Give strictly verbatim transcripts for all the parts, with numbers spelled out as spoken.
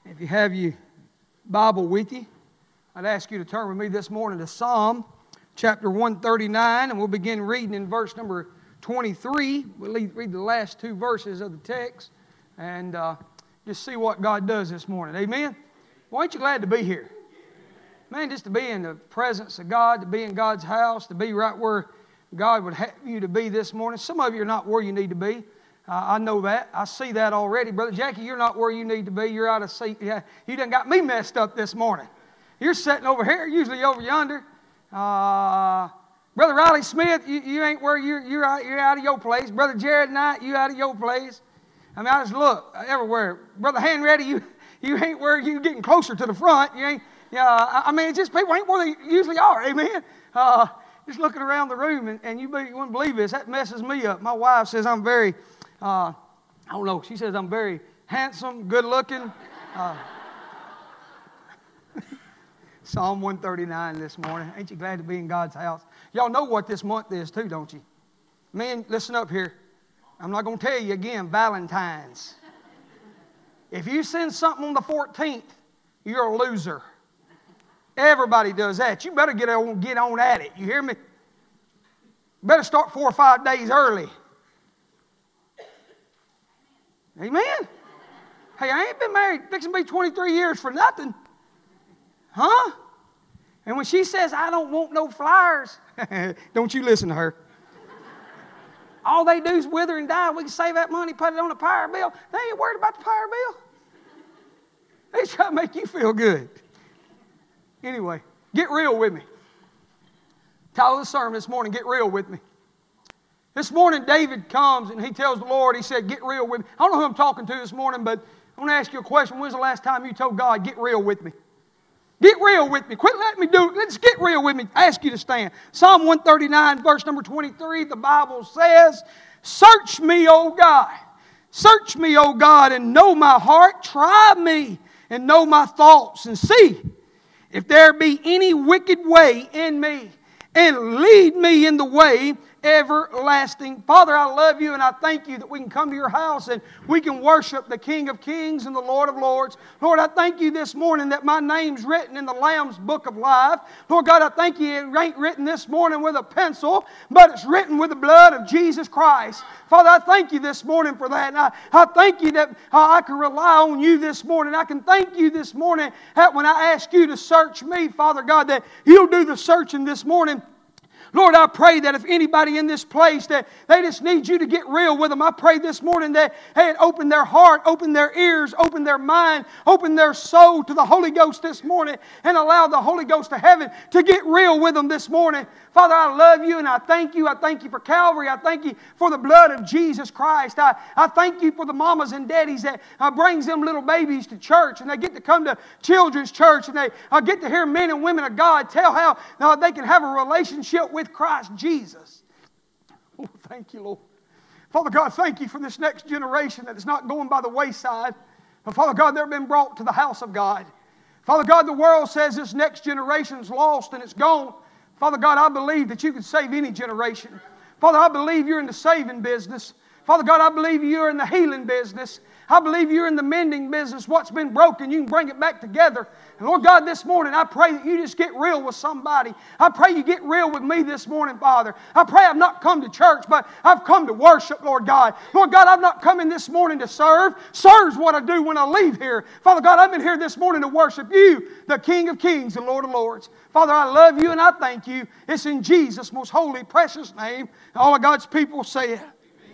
If you have your Bible with you, I'd ask you to turn with me this morning to Psalm chapter one thirty-nine, and we'll begin reading in verse number twenty-three. We'll read the last two verses of the text and uh, just see what God does this morning. Amen? Well, ain't you glad to be here? Man, just to be in the presence of God, to be in God's house, to be right where God would have you to be this morning. Some of you are not where you need to be. Uh, I know that. I see that already. Brother Jackie, you're not where you need to be. You're out of seat. Yeah, you done got me messed up this morning. You're sitting over here, usually over yonder. Uh, Brother Riley Smith, you, you ain't where you're, you're, out, you're out of your place. Brother Jared Knight, you out of your place. I mean, I just look everywhere. Brother Hanratty, you you ain't where you getting closer to the front. You ain't. Yeah, I, I mean, it's just people ain't where they usually are. Amen. Uh, just looking around the room, and, and you, be, you wouldn't believe this. That messes me up. My wife says I'm very. Uh, I don't know. She says I'm very handsome, good looking. Uh, Psalm one thirty-nine this morning. Ain't you glad to be in God's house? Y'all know what this month is too, don't you? Men, listen up here. I'm not going to tell you again, Valentine's. If you send something on the fourteenth, you're a loser. Everybody does that. You better get on, get on at it. You hear me? Better start four or five days early. Amen? Hey, I ain't been married, fixing to be twenty-three years for nothing. Huh? And when she says, I don't want no flowers, don't you listen to her. All they do is wither and die. We can save that money, put it on a power bill. They ain't worried about the power bill. They try to make you feel good. Anyway, get real with me. Title of the sermon this morning, get real with me. This morning, David comes and he tells the Lord, he said, get real with me. I don't know who I'm talking to this morning, but I want to ask you a question. When's the last time you told God, get real with me? Get real with me. Quit letting me do it. Let's get real with me. I ask you to stand. Psalm one thirty-nine, verse number twenty-three, the Bible says, search me, O God. Search me, O God, and know my heart. Try me and know my thoughts, and see if there be any wicked way in me, and lead me in the way everlasting. Father, I love you and I thank you that we can come to your house and we can worship the King of Kings and the Lord of Lords. Lord, I thank you this morning that my name's written in the Lamb's Book of Life. Lord God, I thank you it ain't written this morning with a pencil, but it's written with the blood of Jesus Christ. Father, I thank you this morning for that. And I, I thank you that uh, I can rely on you this morning. I can thank you this morning that when I ask you to search me, Father God, that you'll do the searching this morning. Lord, I pray that if anybody in this place that they just need you to get real with them, I pray this morning that, hey, open their heart, open their ears, open their mind, open their soul to the Holy Ghost this morning and allow the Holy Ghost of heaven to get real with them this morning. Father, I love you and I thank you. I thank you for Calvary. I thank you for the blood of Jesus Christ. I, I thank you for the mamas and daddies that uh, brings them little babies to church and they get to come to children's church and they uh, get to hear men and women of God tell how uh, they can have a relationship with with Christ Jesus. Oh, thank you, Lord. Father God, thank you for this next generation that is not going by the wayside. But Father God, they've been brought to the house of God. Father God, the world says this next generation is lost and it's gone. Father God, I believe that you can save any generation. Father, I believe you're in the saving business. Father God, I believe you're in the healing business. I believe you're in the mending business. What's been broken, you can bring it back together. And Lord God, this morning, I pray that you just get real with somebody. I pray you get real with me this morning, Father. I pray I've not come to church, but I've come to worship, Lord God. Lord God, I've not come in this morning to serve. Serve's what I do when I leave here. Father God, I've been here this morning to worship you, the King of Kings and Lord of Lords. Father, I love you and I thank you. It's in Jesus' most holy, precious name. All of God's people say it.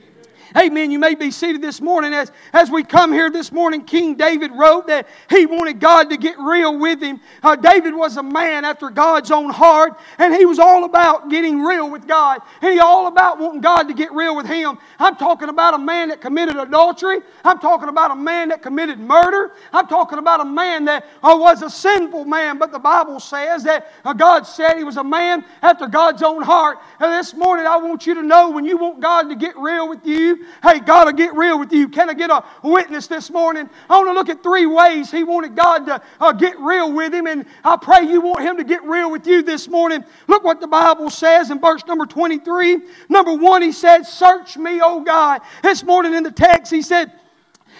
Amen. You may be seated this morning. As, as we come here this morning, King David wrote that he wanted God to get real with him. Uh, David was a man after God's own heart, and he was all about getting real with God. And he all about wanting God to get real with him. I'm talking about a man that committed adultery. I'm talking about a man that committed murder. I'm talking about a man that uh, was a sinful man. But the Bible says that uh, God said he was a man after God's own heart. And this morning I want you to know when you want God to get real with you, hey, God will get real with you. Can I get a witness this morning? I want to look at three ways He wanted God to uh, get real with him, and I pray you want Him to get real with you this morning. Look what the Bible says in verse number twenty-three. Number one, He said, search me, O God. This morning in the text, He said,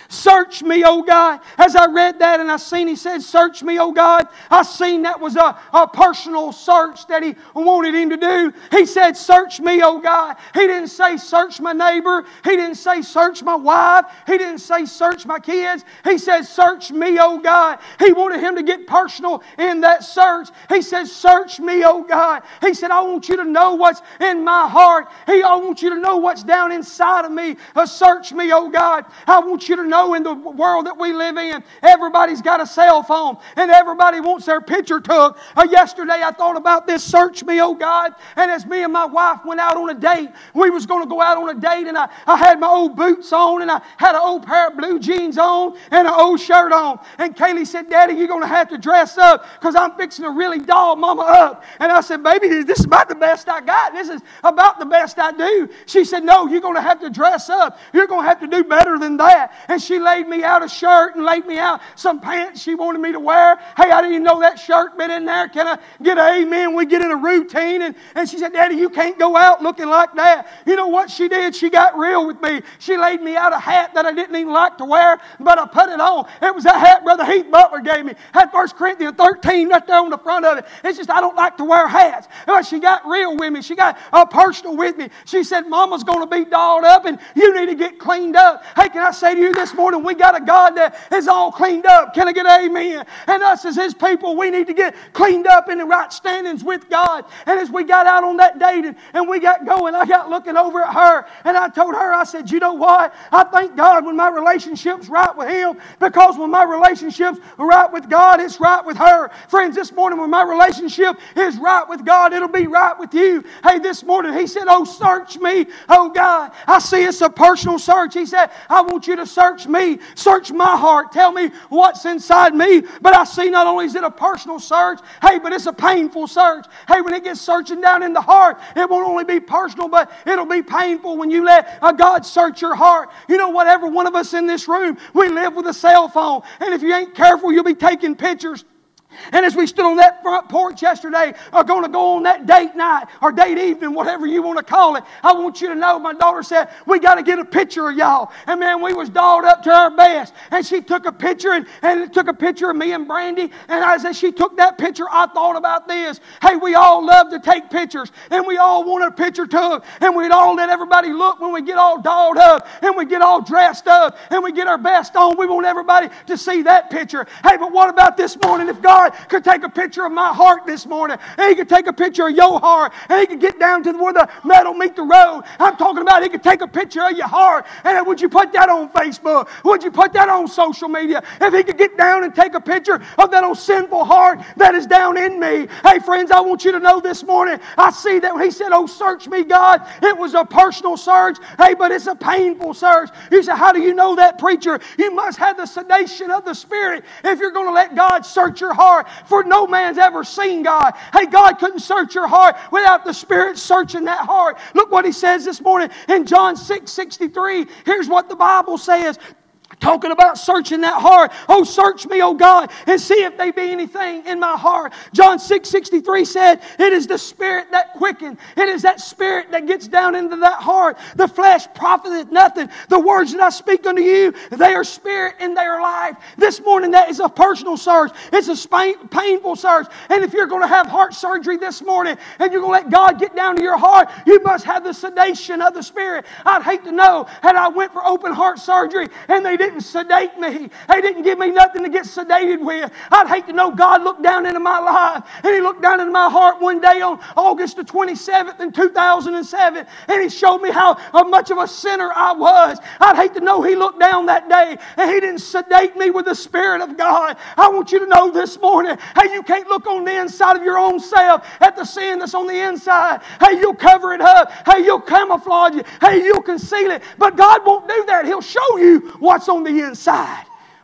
Search me, oh God. As I read that and I seen He said, search me, oh God, I seen that was a, a personal search that He wanted him to do. He said, search me, oh God. He didn't say search my neighbor. He didn't say search my wife. He didn't say search my kids. He said, search me, oh God. He wanted him to get personal in that search. He said, search me, oh God. He said, I want you to know what's in my heart. He, I want you to know what's down inside of me. Uh, search me, oh God. I want you to know in the world that we live in, everybody's got a cell phone and everybody wants their picture took. Uh, yesterday I thought about this, search me, oh God. And as me and my wife went out on a date, we was going to go out on a date, and I, I had my old boots on, and I had an old pair of blue jeans on and an old shirt on. And Kaylee said, Daddy, you're going to have to dress up because I'm fixing to really doll Mama up. And I said, baby, this is about the best I got. This is about the best I do. She said, no, you're going to have to dress up. You're going to have to do better than that. And she laid me out a shirt and laid me out some pants she wanted me to wear. Hey, I didn't even know that shirt been in there. Can I get an amen? We get in a routine. And, and she said, Daddy, you can't go out looking like that. You know what she did? She got real with me. She laid me out a hat that I didn't even like to wear, but I put it on. It was that hat Brother Heath Butler gave me. Had First Corinthians thirteen right there on the front of it. It's just I don't like to wear hats. But she got real with me. She got uh, personal with me. She said, Mama's going to be dolled up and you need to get cleaned up. Hey, can I say to you this morning, we got a God that is all cleaned up. Can I get an amen? And us as His people, we need to get cleaned up in the right standings with God. And as we got out on that date and, and we got going, I got looking over at her and I told her, I said, you know what? I thank God when my relationship's right with Him, because when my relationship's right with God, it's right with her. Friends, this morning when my relationship is right with God, it'll be right with you. Hey, this morning He said, oh, search me, oh God. I see it's a personal search. He said, I want you to search me. Search my heart. Tell me what's inside me. But I see not only is it a personal search, hey, but it's a painful search. Hey, when it gets searching down in the heart, it won't only be personal, but it'll be painful when you let a God search your heart. You know what? Every one of us in this room, we live with a cell phone. And if you ain't careful, you'll be taking pictures. And as we stood on that front porch yesterday, are going to go on that date night or date evening, whatever you want to call it, I want you to know, my daughter said, we got to get a picture of y'all. And man, we was dolled up to our best. And she took a picture and, and took a picture of me and Brandy. And as she took that picture, I thought about this. Hey, we all love to take pictures. And we all want a picture took. And we'd all let everybody look when we get all dolled up. And we get all dressed up. And we get our best on. We want everybody to see that picture. Hey, but what about this morning? If God could take a picture of my heart this morning, and He could take a picture of your heart, and He could get down to where the metal meet the road. I'm talking about He could take a picture of your heart, and would you put that on Facebook? Would you put that on social media? If He could get down and take a picture of that old sinful heart that is down in me. Hey friends, I want you to know this morning, I see that when He said, oh, search me, God, it was a personal search. Hey, but it's a painful search. You say, how do you know that, preacher? You must have the sedation of the Spirit if you're going to let God search your heart. For no man's ever seen God. Hey, God couldn't search your heart without the Spirit searching that heart. Look what He says this morning in John six sixty-three. Here's what the Bible says. Talking about searching that heart. Oh, search me, oh God, and see if there be anything in my heart. John six sixty-three said, it is the Spirit that quickens. It is that Spirit that gets down into that heart. The flesh profiteth nothing. The words that I speak unto you, they are spirit and they are life. This morning, that is a personal search. It's a sp- painful search. And if you're going to have heart surgery this morning and you're going to let God get down to your heart, you must have the sedation of the Spirit. I'd hate to know, had I went for open heart surgery and they didn't sedate me. They didn't give me nothing to get sedated with. I'd hate to know God looked down into my life, and He looked down into my heart one day on August the twenty-seventh in two thousand seven, and He showed me how, how much of a sinner I was. I'd hate to know He looked down that day and He didn't sedate me with the Spirit of God. I want you to know this morning, hey, you can't look on the inside of your own self at the sin that's on the inside. Hey, you'll cover it up. Hey, you'll camouflage it. Hey, you'll conceal it. But God won't do that. He'll show you what's on the inside.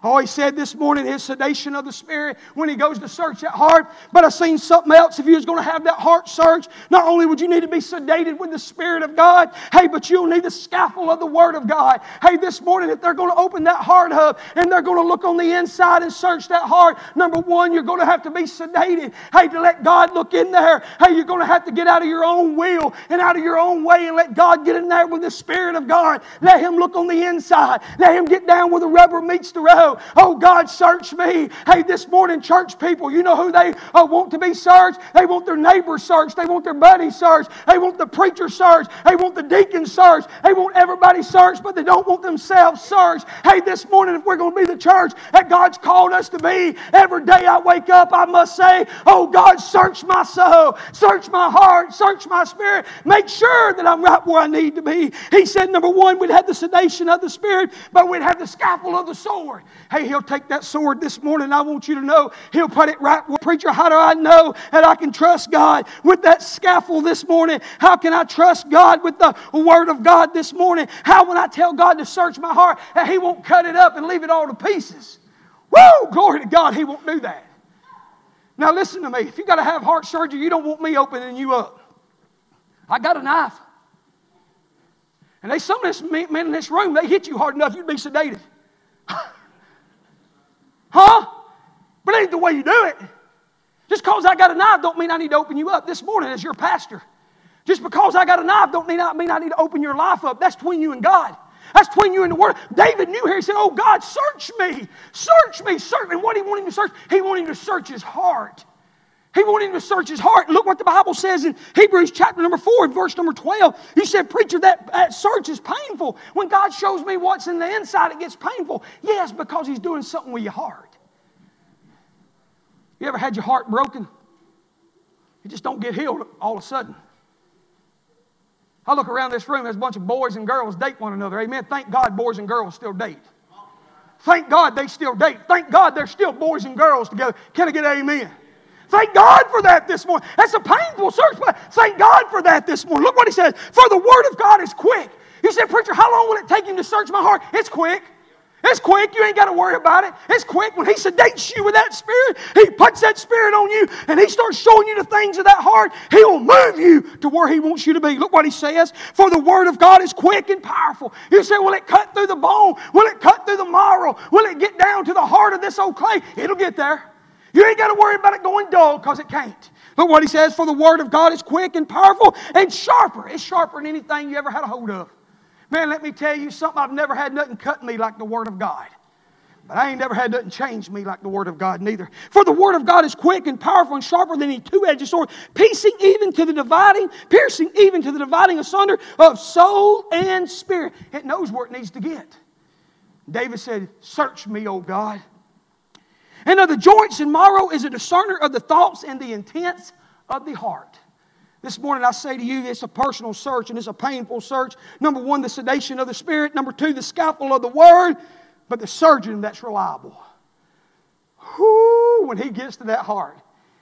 Oh, he said this morning his sedation of the Spirit when he goes to search that heart. But I've seen something else. If you was going to have that heart search, not only would you need to be sedated with the Spirit of God, hey, but you'll need the scaffold of the Word of God. Hey, this morning if they're going to open that heart up and they're going to look on the inside and search that heart, number one, you're going to have to be sedated. Hey, to let God look in there. Hey, you're going to have to get out of your own will and out of your own way and let God get in there with the Spirit of God. Let Him look on the inside. Let Him get down where the rubber meets the road. Oh, God, search me. Hey, this morning, church people, you know who they uh, want to be searched? They want their neighbor searched. They want their buddy searched. They want the preacher searched. They want the deacon searched. They want everybody searched, but they don't want themselves searched. Hey, this morning, if we're going to be the church that God's called us to be, every day I wake up, I must say, oh, God, search my soul. Search my heart. Search my spirit. Make sure that I'm right where I need to be. He said, number one, we'd have the sedation of the Spirit, but we'd have the scaffold of the sword. Hey, He'll take that sword this morning. I want you to know He'll put it right where. Preacher, how do I know that I can trust God with that scaffold this morning? How can I trust God with the Word of God this morning? How when I tell God to search my heart that He won't cut it up and leave it all to pieces? Woo! Glory to God, He won't do that. Now listen to me. If you got to have heart surgery, you don't want me opening you up. I got a knife. And they, some of this men in this room, they hit you hard enough, you'd be sedated. Huh? But it ain't the way you do it. Just because I got a knife don't mean I need to open you up this morning as your pastor. Just because I got a knife don't mean I, mean I need to open your life up. That's between you and God. That's between you and the Word. David knew here. He said, oh, God, search me. Search me. Search me. And what did he want him to search? He wanted him to search his heart. He wanted him to search his heart. Look what the Bible says in Hebrews chapter number four, verse number twelve. He said, preacher, that, that search is painful. When God shows me what's in the inside, it gets painful. Yes, because He's doing something with your heart. You ever had your heart broken? You just don't get healed all of a sudden. I look around this room, there's a bunch of boys and girls date one another. Amen. Thank God boys and girls still date. Thank God they still date. Thank God they're still boys and girls together. Can I get an amen? Thank God for that this morning. That's a painful search, but thank God for that this morning. Look what he says. For the Word of God is quick. He said, preacher, how long will it take Him to search my heart? It's quick. It's quick. You ain't got to worry about it. It's quick. When He sedates you with that Spirit, He puts that Spirit on you, and He starts showing you the things of that heart. He will move you to where He wants you to be. Look what He says. For the Word of God is quick and powerful. You say, will it cut through the bone? Will it cut through the marrow? Will it get down to the heart of this old clay? It'll get there. You ain't got to worry about it going dull, because it can't. Look what he says. For the Word of God is quick and powerful and sharper. It's sharper than anything you ever had a hold of. Man, let me tell you something. I've never had nothing cut me like the Word of God. But I ain't never had nothing change me like the Word of God neither. For the Word of God is quick and powerful and sharper than any two-edged sword, piercing even to the dividing, piercing even to the dividing asunder of soul and spirit. It knows where it needs to get. David said, search me, O God. And of the joints and marrow is a discerner of the thoughts and the intents of the heart. This morning I say to you, it's a personal search and it's a painful search. Number one, the sedation of the Spirit. Number two, the scaffold of the Word. But the surgeon that's reliable. Whoo, when he gets to that heart,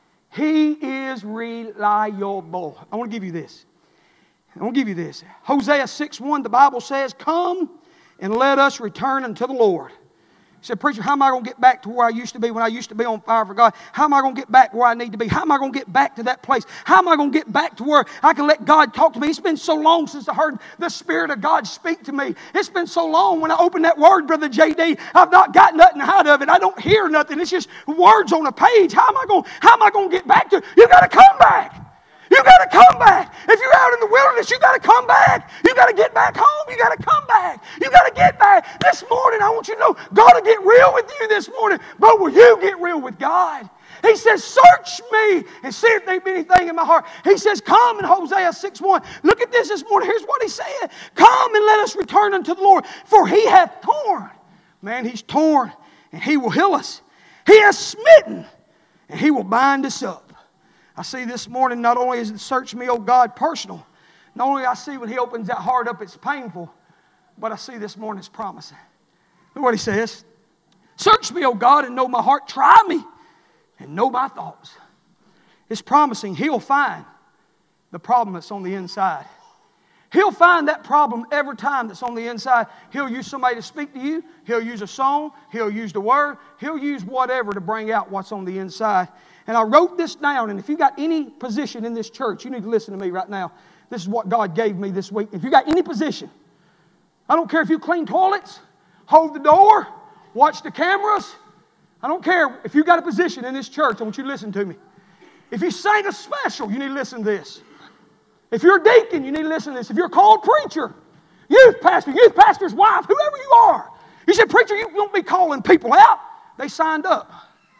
he is reliable. I want to give you this. I want to give you this. Hosea six one, the Bible says, come and let us return unto the Lord. He said, preacher, how am I going to get back to where I used to be when I used to be on fire for God? How am I going to get back where I need to be? How am I going to get back to that place? How am I going to get back to where I can let God talk to me? It's been so long since I heard the Spirit of God speak to me. It's been so long when I opened that Word, Brother J D, I've not got nothing out of it. I don't hear nothing. It's just words on a page. How am I going, how am I going to get back to it? You got to come back. You got to come back. If you're out in the wilderness, you got to come back. You got to get back home. You got to come back. You got to get back. This morning, I want you to know, God will get real with you this morning. But will you get real with God? He says, search me and see if there be anything in my heart. He says, come in Hosea six one. Look at this this morning. Here's what he said. Come and let us return unto the Lord, for He hath torn. Man, He's torn, and He will heal us. He has smitten, and He will bind us up. I see this morning, not only is it search me, oh God, personal. Not only I see when He opens that heart up, it's painful. But I see this morning it's promising. Look what He says. Search me, oh God, and know my heart. Try me and know my thoughts. It's promising He'll find the problem that's on the inside. He'll find that problem every time that's on the inside. He'll use somebody to speak to you. He'll use a song. He'll use the word. He'll use whatever to bring out what's on the inside. And I wrote this down, and if you got any position in this church, you need to listen to me right now. This is what God gave me this week. If you got any position, I don't care if you clean toilets, hold the door, watch the cameras. I don't care if you got a position in this church. I want you to listen to me. If you sing a special, you need to listen to this. If you're a deacon, you need to listen to this. If you're a called preacher, youth pastor, youth pastor's wife, whoever you are, you said, preacher, you won't be calling people out. They signed up.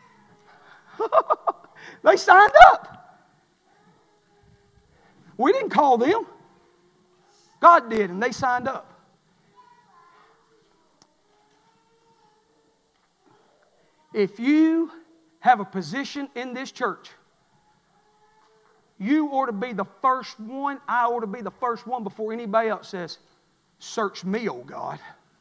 They signed up. We didn't call them. God did, and they signed up. If you have a position in this church, you ought to be the first one, I ought to be the first one before anybody else says, search me, oh God.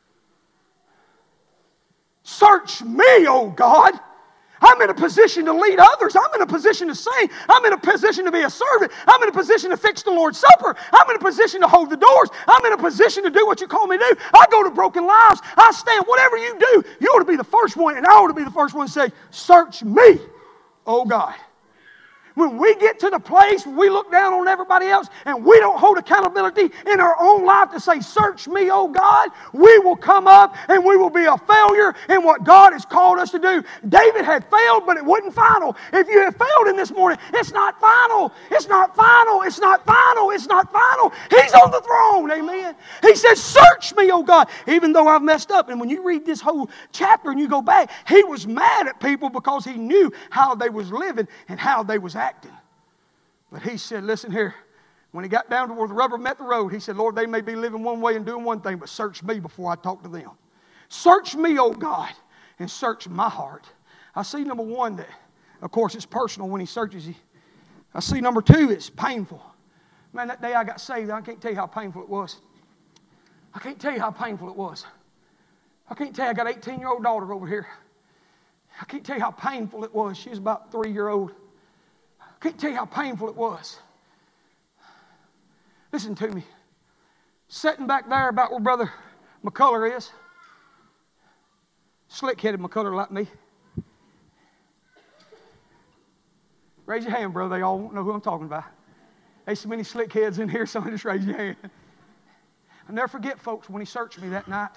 Search me, oh God. I'm in a position to lead others. I'm in a position to sing. I'm in a position to be a servant. I'm in a position to fix the Lord's Supper. I'm in a position to hold the doors. I'm in a position to do what you call me to do. I go to broken lives. I stand. Whatever you do, you ought to be the first one, and I ought to be the first one to say, search me, oh God. When we get to the place where we look down on everybody else and we don't hold accountability in our own life to say, search me, oh God, we will come up and we will be a failure in what God has called us to do. David had failed, but it wasn't final. If you have failed in this morning, it's not final. It's not final. It's not final. It's not final. He's on the throne. Amen. He says, search me, oh God, even though I've messed up. And when you read this whole chapter and you go back, he was mad at people because he knew how they was living and how they was acting. But he said, listen here, when he got down to where the rubber met the road, he said, Lord, they may be living one way and doing one thing, but search me before I talk to them. Search me, oh God, and search my heart. I see number one that, of course, it's personal when he searches you. I see number two, it's painful. Man, that day I got saved, I can't tell you how painful it was. I can't tell you how painful it was. I can't tell you, I got an eighteen-year-old daughter over here. I can't tell you how painful it was. She was about three-year-old. I can't tell you how painful it was. Listen to me. Sitting back there about where Brother McCullough is. Slick-headed McCullough like me. Raise your hand, brother. They all won't know who I'm talking about. There's so many slick heads in here, so just raise your hand. I'll never forget, folks, when he searched me that night.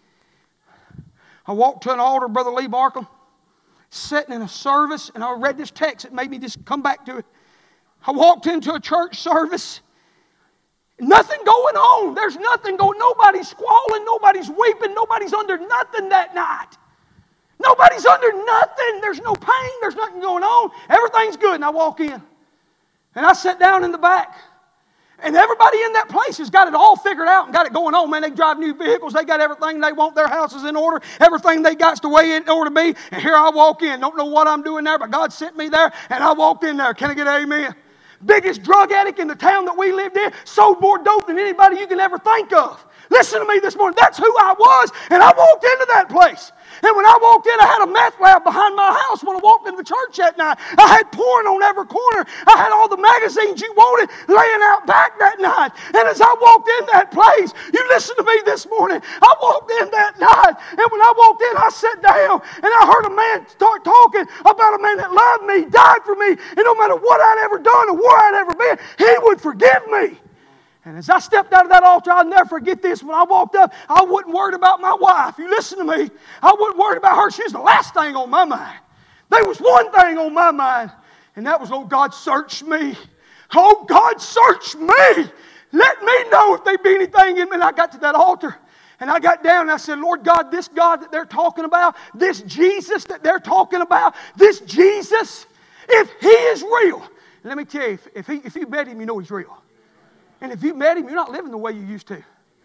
I walked to an altar, Brother Lee Barkham, sitting in a service, and I read this text. It made me just come back to it. I walked into a church service. Nothing going on. There's nothing going. Nobody's squalling. Nobody's weeping. Nobody's under nothing that night. Nobody's under nothing. There's no pain. There's nothing going on. Everything's good. And I walk in. And I sit down in the back. And everybody in that place has got it all figured out and got it going on. Man, they drive new vehicles. They got everything they want. Their house is in order. Everything they got's the way it ought to be. And here I walk in. Don't know what I'm doing there, but God sent me there. And I walked in there. Can I get an amen? Biggest drug addict in the town that we lived in. Sold more dope than anybody you can ever think of. Listen to me this morning. That's who I was. And I walked into that place. And when I walked in, I had a meth lab behind my house when I walked into the church that night. I had porn on every corner. I had all the magazines you wanted laying out back that night. And as I walked in that place, you listen to me this morning, I walked in that night. And when I walked in, I sat down and I heard a man start talking about a man that loved me, died for me. And no matter what I'd ever done or where I'd ever been, he would forgive me. And as I stepped out of that altar, I'll never forget this. When I walked up, I wasn't worried about my wife. You listen to me. I wasn't worried about her. She was the last thing on my mind. There was one thing on my mind, and that was, oh, God, search me. Oh, God, search me. Let me know if there be anything in me. And I got to that altar, and I got down, and I said, Lord God, this God that they're talking about, this Jesus that they're talking about, this Jesus, if He is real, let me tell you, if, if, he, if you met Him, you know He's real. And if you met Him, you're not living the way you used to.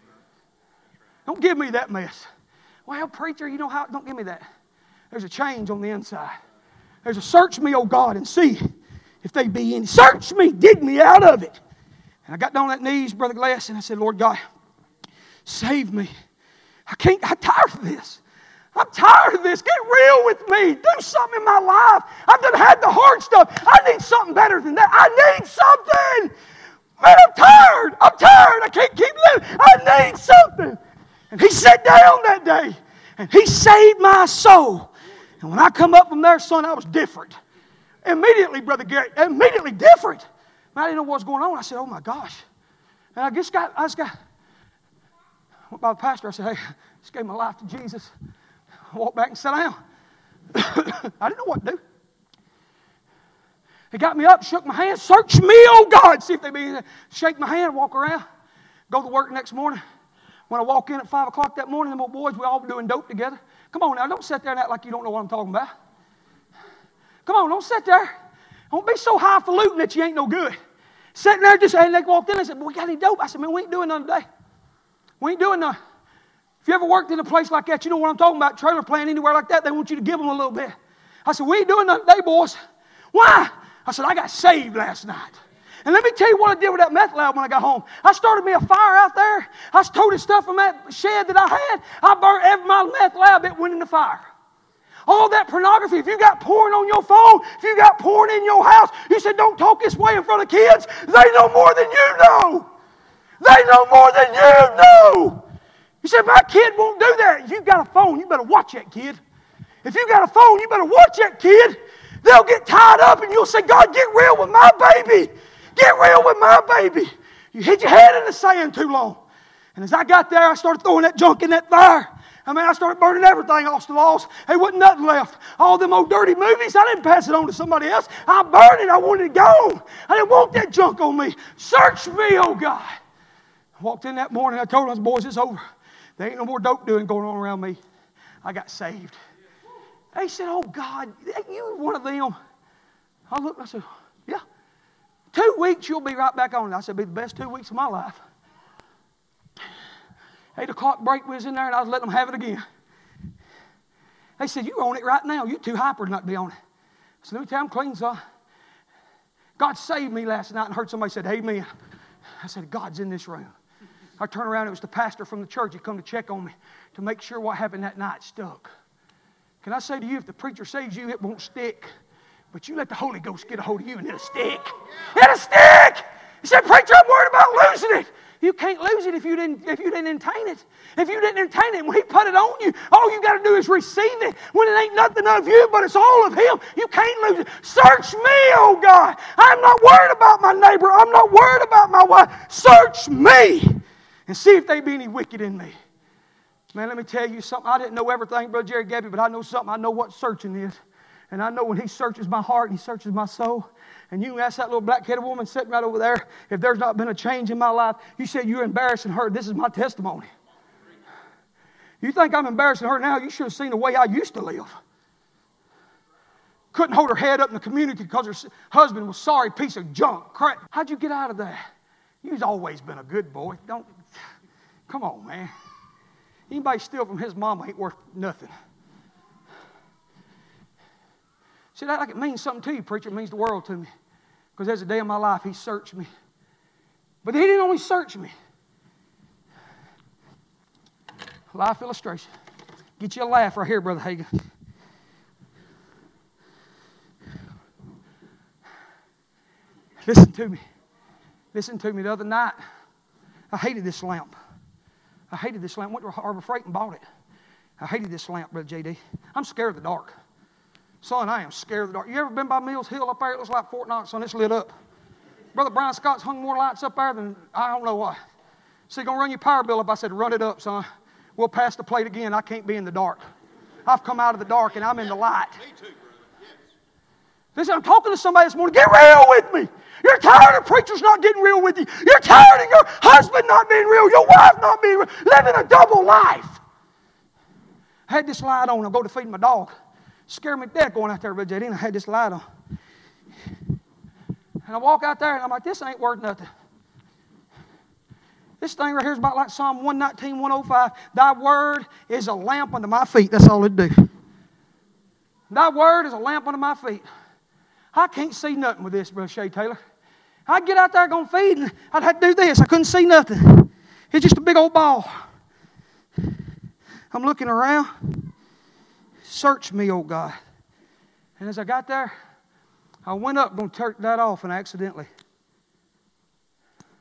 Don't give me that mess. Well, preacher, you know how? Don't give me that. There's a change on the inside. There's a search me, oh God, and see if they be any. Search me, dig me out of it. And I got down on that knees, Brother Glass, and I said, Lord God, save me. I can't, I'm tired of this. I'm tired of this. Get real with me. Do something in my life. I've done had the hard stuff. I need something better than that. I need something. Man, I'm tired. I'm tired. I can't keep living. I need something. And he sat down that day, and he saved my soul. And when I come up from there, son, I was different. Immediately, Brother Gary, immediately different. Man, I didn't know what was going on. I said, oh, my gosh. And I just got, I just got, I went by the pastor. I said, hey, I just gave my life to Jesus. I walked back and sat down. I didn't know what to do. He got me up, shook my hand, search me, oh God. See if they be shake my hand, walk around, go to work the next morning. When I walk in at five o'clock that morning, them old boys, we all doing dope together. Come on now, don't sit there and act like you don't know what I'm talking about. Come on, don't sit there. Don't be so highfalutin that you ain't no good. Sitting there just, and they walked in and said, well, we got any dope? I said, man, we ain't doing nothing today. We ain't doing nothing. If you ever worked in a place like that, you know what I'm talking about, trailer plant, anywhere like that, they want you to give them a little bit. I said, we ain't doing nothing today, boys. Why? I said, I got saved last night. And let me tell you what I did with that meth lab when I got home. I started me a fire out there. I stole the stuff from that shed that I had. I burnt every my meth lab, it went in the fire. All that pornography, if you got porn on your phone, if you got porn in your house, you said, don't talk this way in front of kids. They know more than you know. They know more than you know. You said, my kid won't do that. If you got a phone, you better watch that kid. If you got a phone, you better watch that kid. They'll get tied up and you'll say, God, get real with my baby. Get real with my baby. You hit your head in the sand too long. And as I got there, I started throwing that junk in that fire. I mean, I started burning everything off the walls. There wasn't nothing left. All them old dirty movies, I didn't pass it on to somebody else. I burned it. I wanted it gone. I didn't want that junk on me. Search me, oh God. I walked in that morning. I told them, boys, it's over. There ain't no more dope doing going on around me. I got saved. They said, oh, God, you one of them. I looked and I said, yeah. Two weeks, you'll be right back on it. I said, it'll be the best two weeks of my life. Eight o'clock break, we was in there, and I was letting them have it again. They said, you're on it right now. You're too hyper not to be on it. I said, let me tell you, I'm clean, son. God saved me last night, and heard somebody said, amen. I said, God's in this room. I turned around, it was the pastor from the church. He come to check on me to make sure what happened that night stuck. Can I say to you, if the preacher saves you, it won't stick. But you let the Holy Ghost get a hold of you and it'll stick. It'll stick! He said, preacher, I'm worried about losing it. You can't lose it if you didn't if you didn't entertain it. If you didn't entertain it, when He put it on you, all you got to do is receive it. When it ain't nothing of you, but it's all of Him, you can't lose it. Search me, oh God. I'm not worried about my neighbor. I'm not worried about my wife. Search me and see if there be any wicked in me. Man, let me tell you something. I didn't know everything, Brother Jerry Gabby, but I know something. I know what searching is. And I know when He searches my heart and He searches my soul. And you ask that little black-headed woman sitting right over there, if there's not been a change in my life, you said you're embarrassing her. This is my testimony. You think I'm embarrassing her now? You should have seen the way I used to live. Couldn't hold her head up in the community because her husband was sorry piece of junk. Crap. How'd you get out of that? You've always been a good boy. Don't. Come on, man. Anybody steal from his mama ain't worth nothing. See, that like it means something to you, preacher. It means the world to me. Because there's a day in my life He searched me. But He didn't only search me. Life illustration. Get you a laugh right here, Brother Hagan. Listen to me. Listen to me. The other night, I hated this lamp. I hated this lamp. Went to Harbor Freight and bought it. I hated this lamp, Brother J D. I'm scared of the dark. Son, I am scared of the dark. You ever been by Mills Hill up there? It looks like Fort Knox, son. It's lit up. Brother Brian Scott's hung more lights up there than I don't know what. So you're going to run your power bill up? I said, run it up, son. We'll pass the plate again. I can't be in the dark. I've come out of the dark and I'm in the light. Me too, brother. Yes. Listen, I'm talking to somebody this morning. Get real with me. You're tired of preachers not getting real with you. You're tired of your husband not being real, your wife not being real, living a double life. I had this light on. I'll go to feed my dog. Scared me to death going out there, Brother J D, and I had this light on. And I walk out there, and I'm like, this ain't worth nothing. This thing right here is about like Psalm one nineteen, one oh five. Thy word is a lamp unto my feet. That's all it do. Thy word is a lamp unto my feet. I can't see nothing with this, Brother Shay Taylor. I'd get out there going to feed, and I'd have to do this. I couldn't see nothing. It's just a big old ball. I'm looking around. Search me, oh God. And as I got there, I went up going to turn that off, and I accidentally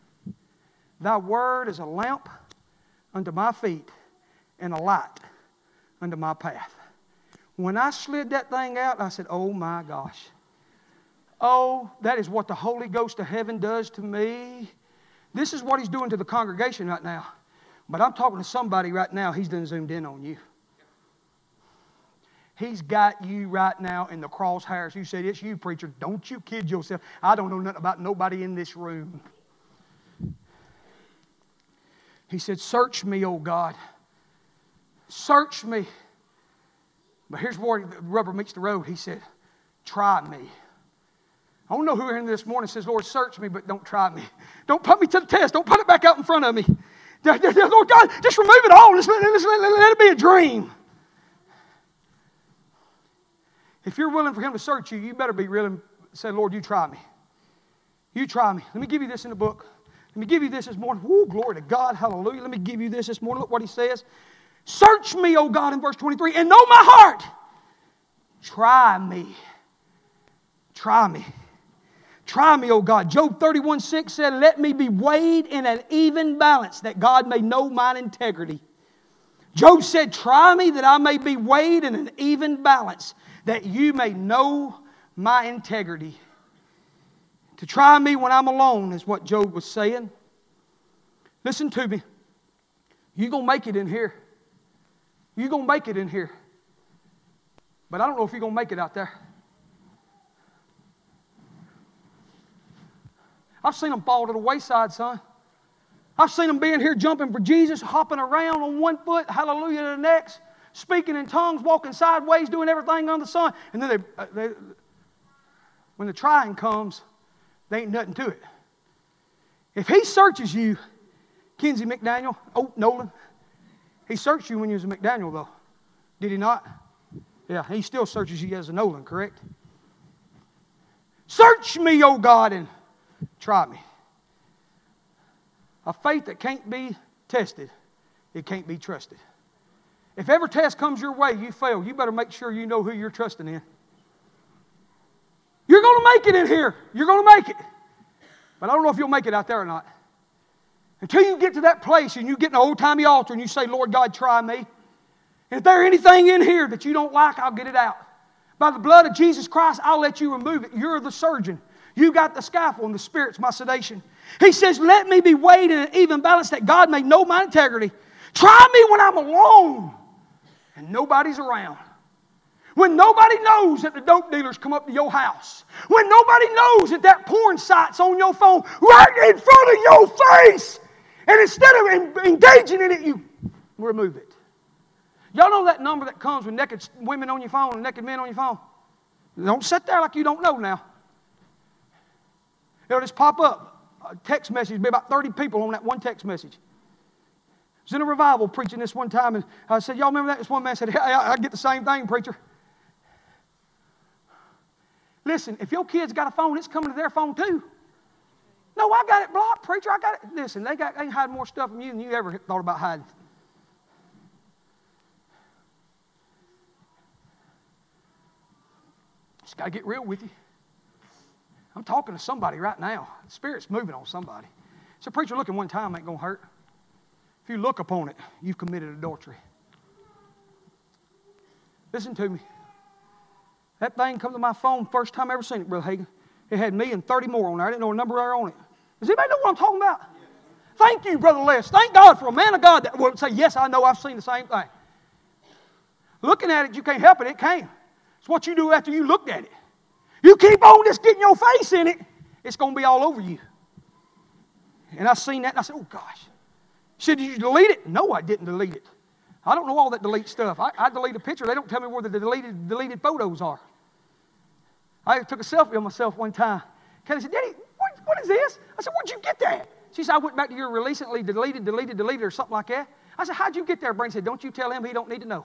Thy word is a lamp unto my feet and a light unto my path. When I slid that thing out, I said, oh my gosh. Oh, that is what the Holy Ghost of heaven does to me. This is what He's doing to the congregation right now. But I'm talking to somebody right now, He's done zoomed in on you. He's got you right now in the crosshairs. You said, it's you, preacher. Don't you kid yourself. I don't know nothing about nobody in this room. He said, search me, O God. Search me. But here's where the rubber meets the road. He said, try me. I don't know who here this morning says, Lord, search me, but don't try me. Don't put me to the test. Don't put it back out in front of me. Lord God, just remove it all. Just let, let, let, let it be a dream. If you're willing for Him to search you, you better be willing to say, Lord, you try me. You try me. Let me give you this in the book. Let me give you this this morning. Woo, glory to God. Hallelujah. Let me give you this this morning. Look what He says. Search me, O God, in verse twenty-three, and know my heart. Try me. Try me. Try me, O God. Job thirty-one six said, let me be weighed in an even balance, that God may know mine integrity. Job said, try me that I may be weighed in an even balance, that you may know my integrity. To try me when I'm alone is what Job was saying. Listen to me. You're going to make it in here. You're going to make it in here. But I don't know if you're going to make it out there. I've seen them fall to the wayside, son. I've seen them being here jumping for Jesus, hopping around on one foot, hallelujah, to the next, speaking in tongues, walking sideways, doing everything under the sun. And then they, uh, they, when the trying comes, there ain't nothing to it. If He searches you, Kinsey McDaniel, oh, Nolan, He searched you when you was a McDaniel, though. Did He not? Yeah, He still searches you as a Nolan, correct? Search me, O God, and try me. A faith that can't be tested, it can't be trusted. If every test comes your way, you fail, you better make sure you know who you're trusting in. You're going to make it in here. You're going to make it. But I don't know if you'll make it out there or not. Until you get to that place and you get in an old-timey altar and you say, Lord God, try me. And if there's anything in here that you don't like, I'll get it out. By the blood of Jesus Christ, I'll let you remove it. You're the surgeon. You got the scalpel and the Spirit's my sedation. He says, let me be weighed in an even balance, that God may know my integrity. Try me when I'm alone and nobody's around. When nobody knows that the dope dealers come up to your house. When nobody knows that that porn site's on your phone right in front of your face. And instead of engaging in it, you remove it. Y'all know that number that comes with naked women on your phone and naked men on your phone? Don't sit there like you don't know now. It'll just pop up. A text message, there'll be about thirty people on that one text message. I was in a revival preaching this one time, and I said, y'all remember that? This one man said, hey, I, I get the same thing, preacher. Listen, if your kid's got a phone, it's coming to their phone too. No, I got it blocked, preacher. I got it. Listen, they got they hide more stuff from you than you ever thought about hiding. Just got to get real with you. I'm talking to somebody right now. The Spirit's moving on somebody. So, preacher, looking one time ain't going to hurt. If you look upon it, you've committed adultery. Listen to me. That thing come to my phone first time I ever seen it, Brother Hagin. It had me and thirty more on there. I didn't know a number there on it. Does anybody know what I'm talking about? Yes. Thank you, Brother Les. Thank God for a man of God that will say, yes, I know, I've seen the same thing. Looking at it, you can't help it. It came. It's what you do after you looked at it. You keep on just getting your face in it, it's going to be all over you. And I seen that, and I said, oh, gosh. She said, did you delete it? No, I didn't delete it. I don't know all that delete stuff. I, I delete a picture. They don't tell me where the deleted, deleted photos are. I took a selfie of myself one time. Kelly said, Daddy, what, what is this? I said, where'd you get that? She said, I went back to your recently deleted, deleted, deleted, or something like that. I said, how'd you get there? Brandon said, don't you tell him, he don't need to know.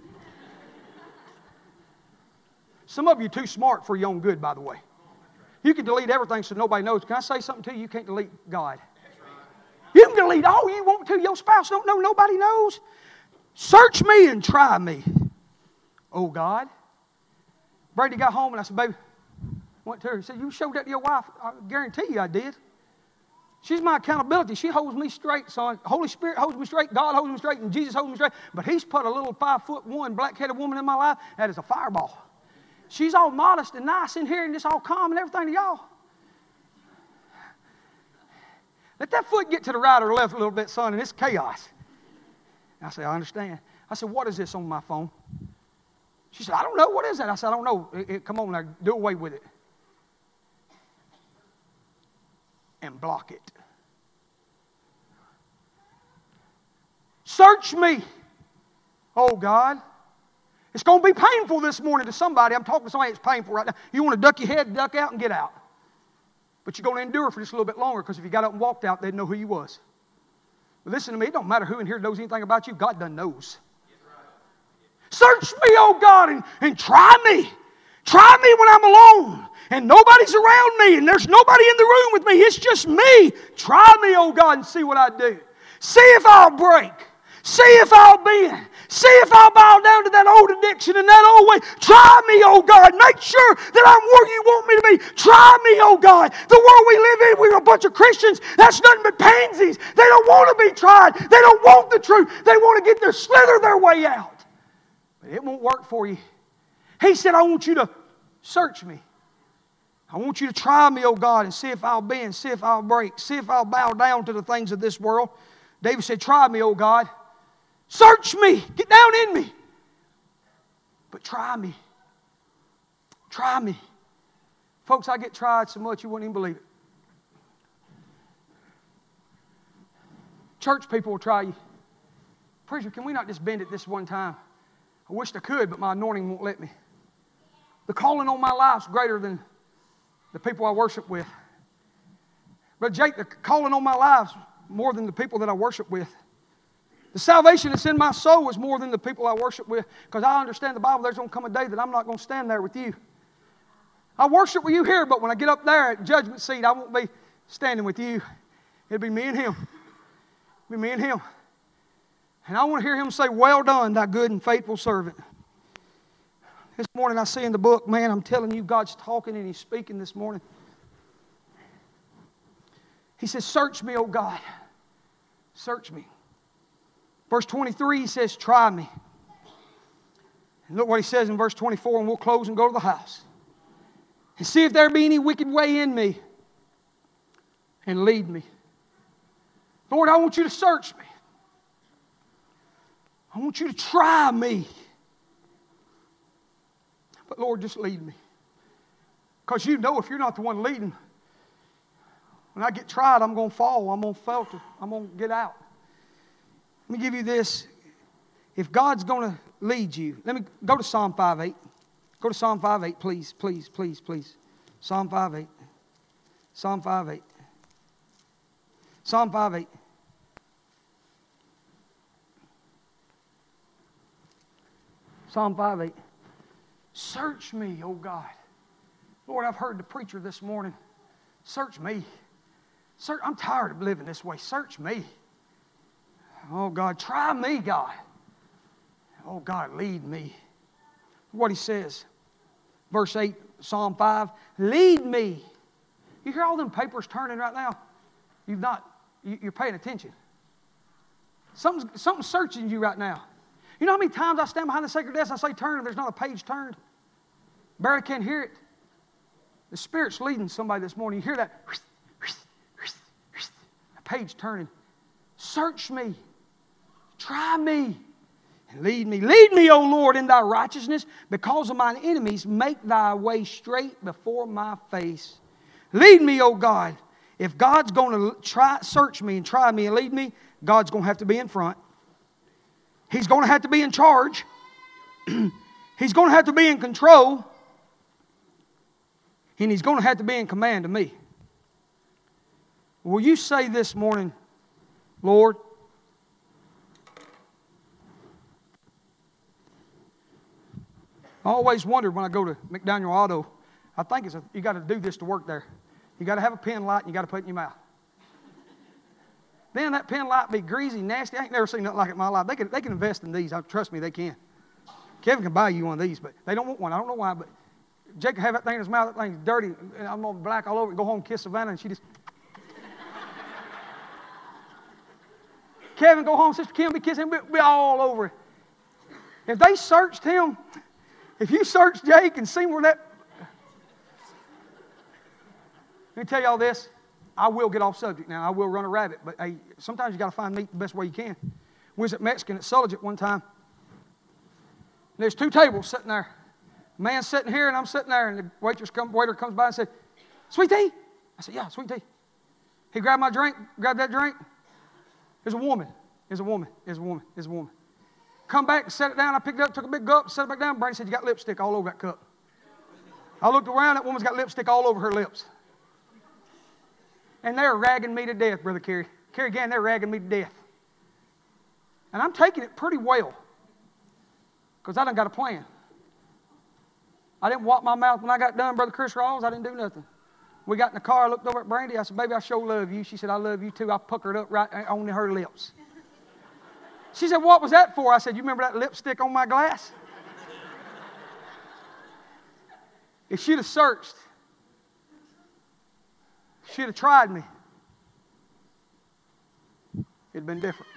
Some of you are too smart for your own good, by the way. You can delete everything so nobody knows. Can I say something to you? You can't delete God. You can delete all you want to. Your spouse don't know. Nobody knows. Search me and try me, oh God. Brady got home and I said, baby, went to her. He said, you showed that to your wife? I guarantee you I did. She's my accountability. She holds me straight, son. Holy Spirit holds me straight. God holds me straight. And Jesus holds me straight. But He's put a little five foot one black-headed woman in my life that is a fireball. She's all modest and nice in here and just all calm and everything to y'all. Let that foot get to the right or left a little bit, son, and it's chaos. I said, I understand. I said, what is this on my phone? She said, I don't know. What is that? I said, I don't know. It, it, come on now, do away with it. And block it. Search me, oh God. It's going to be painful this morning to somebody. I'm talking to somebody that's painful right now. You want to duck your head, duck out, and get out. But you're going to endure for just a little bit longer, because if you got up and walked out, they'd know who you was. But listen to me, it don't matter who in here knows anything about you. God done knows. Search me, oh God, and, and try me. Try me when I'm alone and nobody's around me and there's nobody in the room with me. It's just me. Try me, oh God, and see what I do. See if I'll break. See if I'll bend. See if I'll bow down to that old addiction and that old way. Try me, oh God. Make sure that I'm where you want me to be. Try me, oh God. The world we live in, we're a bunch of Christians. That's nothing but pansies. They don't want to be tried. They don't want the truth. They want to get their slither their way out. But it won't work for you. He said, I want you to search me. I want you to try me, oh God, and see if I'll bend, see if I'll break, see if I'll bow down to the things of this world. David said, try me, oh God. Search me. Get down in me. But try me. Try me. Folks, I get tried so much you wouldn't even believe it. Church people will try you. Preacher, can we not just bend it this one time? I wished I could, but my anointing won't let me. The calling on my life is greater than the people I worship with. But Jake, the calling on my life is more than the people that I worship with. The salvation that's in my soul is more than the people I worship with, because I understand the Bible, there's going to come a day that I'm not going to stand there with you. I worship with you here, but when I get up there at the judgment seat, I won't be standing with you. It'll be me and Him. It'll be me and Him. And I want to hear Him say, well done, thy good and faithful servant. This morning I see in the book, man, I'm telling you, God's talking and He's speaking this morning. He says, search me, O God. Search me. Verse twenty-three, He says, try me. And look what He says in verse twenty-four, and we'll close and go to the house. And see if there be any wicked way in me, and lead me. Lord, I want you to search me. I want you to try me. But Lord, just lead me. Because you know if you're not the one leading, when I get tried, I'm going to fall. I'm going to falter. I'm going to get out. Let me give you this. If God's going to lead you, let me go to Psalm five eight. Go to Psalm five eight, please, please, please, please. Psalm five eight. Psalm five eight. Psalm five eight. Psalm five eight. Search me, O God. Lord, I've heard the preacher this morning. Search me. Search, I'm tired of living this way. Search me. Oh, God, try me, God. Oh, God, lead me. What he says. Verse eight, Psalm five. Lead me. You hear all them papers turning right now? You've not, you're paying attention. Something's, something's searching you right now. You know how many times I stand behind the sacred desk and I say turn and there's not a page turned? Barely can't hear it. The Spirit's leading somebody this morning. You hear that? A page turning. Search me. Try me. And lead me. Lead me, O Lord, in thy righteousness. Because of mine enemies, make thy way straight before my face. Lead me, O God. If God's going to try, search me and try me and lead me, God's going to have to be in front. He's going to have to be in charge. He's going to have to be in control. And He's going to have to be in command of me. Will you say this morning, Lord, I always wondered when I go to McDaniel Auto, I think it's a, you got to do this to work there. You got to have a pen light and you got to put it in your mouth. Then that pen light be greasy, nasty. I ain't never seen nothing like it in my life. They can, they can invest in these. Trust me, they can. Kevin can buy you one of these, but they don't want one. I don't know why, but Jake can have that thing in his mouth. That thing's dirty. And I'm going to black all over and go home and kiss Savannah, and she just... Kevin go home, Sister Kim be kissing him, we'll be all over it. If they searched him, if you search Jake and see where that... Let me tell y'all this. I will get off subject now. I will run a rabbit. But hey, sometimes you got to find meat the best way you can. We was at Mexican at Sulligit one time. There's two tables sitting there. A man's sitting here and I'm sitting there. And the waitress come, waiter comes by and said, "Sweet tea?" I said, "Yeah, sweet tea." He grabbed my drink, grabbed that drink. There's a woman. There's a woman. There's a woman. There's a woman. Come back and set it down. I picked it up, took a big gulp, set it back down. Brady said, "You got lipstick all over that cup." I looked around. That woman's got lipstick all over her lips. And they're ragging me to death, Brother Kerry. Kerry Gann, they're ragging me to death. And I'm taking it pretty well. Because I done got a plan. I didn't wipe my mouth when I got done, Brother Chris Rawls. I didn't do nothing. We got in the car. I looked over at Brandy. I said, "Baby, I sure love you." She said, "I love you too." I puckered up right on her lips. She said, "What was that for?" I said, "You remember that lipstick on my glass?" If she'd have searched, she'd have tried me, it'd been different.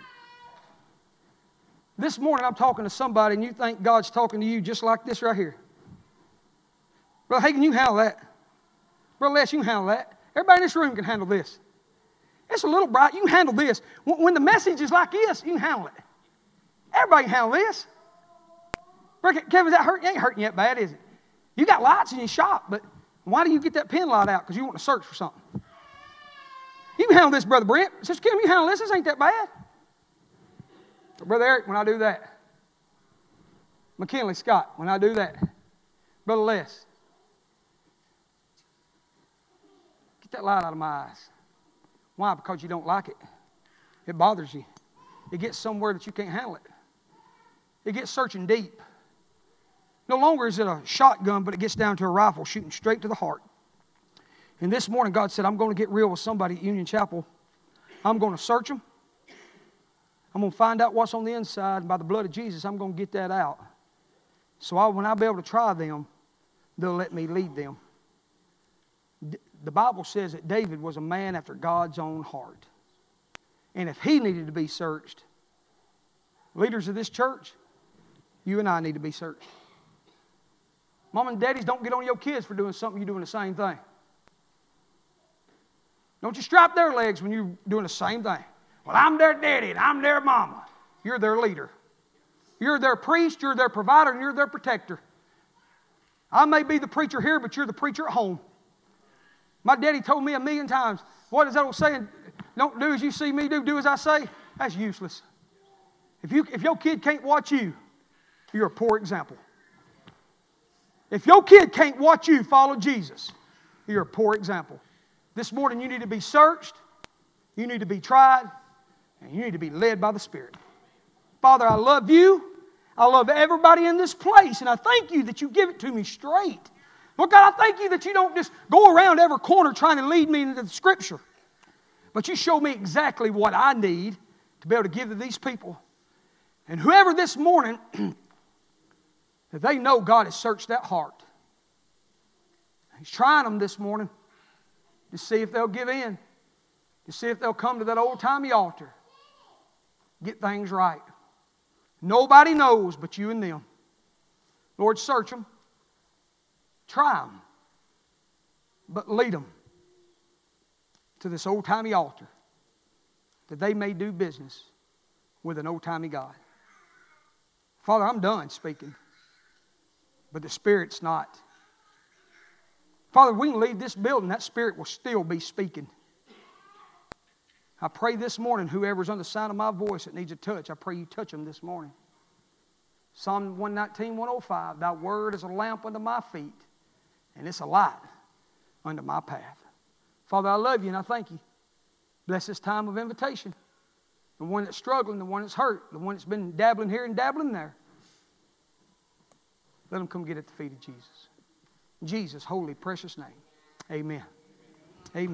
This morning I'm talking to somebody and you think God's talking to you just like this right here. Brother Hagin, you handle that. Brother Les, you can handle that. Everybody in this room can handle this. It's a little bright. You can handle this. When the message is like this, you can handle it. Everybody can handle this. Brother Kevin, is that hurting? It ain't hurting yet bad, is it? You got lights in your shop, but why do you get that pen light out? Because you want to search for something. You can handle this, Brother Brent. Sister Kim, you handle this. This ain't that bad. But Brother Eric, when I do that. McKinley Scott, when I do that. Brother Les. Get that light out of my eyes. Why? Because you don't like it. It bothers you. It gets somewhere that you can't handle it. It gets searching deep. No longer is it a shotgun, but it gets down to a rifle shooting straight to the heart. And this morning, God said, I'm going to get real with somebody at Union Chapel. I'm going to search them. I'm going to find out what's on the inside. And by the blood of Jesus, I'm going to get that out. So I, when I be able to try them, they'll let me lead them. D- the Bible says that David was a man after God's own heart. And if he needed to be searched, leaders of this church, you and I need to be searched. Mom and daddies, don't get on your kids for doing something you're doing the same thing. Don't you strap their legs when you're doing the same thing. Well, I'm their daddy and I'm their mama. You're their leader. You're their priest, you're their provider, and you're their protector. I may be the preacher here, but you're the preacher at home. My daddy told me a million times, what is that old saying? Don't do as you see me do, do as I say. That's useless. If, you, if your kid can't watch you, you're a poor example. If your kid can't watch you follow Jesus, you're a poor example. This morning you need to be searched, you need to be tried, and you need to be led by the Spirit. Father, I love you. I love everybody in this place, and I thank you that you give it to me straight. Lord God, I thank you that you don't just go around every corner trying to lead me into the Scripture, but you show me exactly what I need to be able to give to these people. And whoever this morning, that they know God has searched that heart. He's trying them this morning to see if they'll give in, to see if they'll come to that old-timey altar, get things right. Nobody knows but you and them. Lord, search them, try them, but lead them to this old-timey altar that they may do business with an old-timey God. Father, I'm done speaking, but the Spirit's not. Father, we can leave this building, that Spirit will still be speaking. I pray this morning, whoever's on the sound of my voice that needs a touch, I pray you touch them this morning. Psalm one nineteen, one oh five, Thy word is a lamp unto my feet, and it's a light unto my path. Father, I love you and I thank you. Bless this time of invitation. The one that's struggling, the one that's hurt, the one that's been dabbling here and dabbling there. Let them come get at the feet of Jesus. In Jesus' holy, precious name, amen.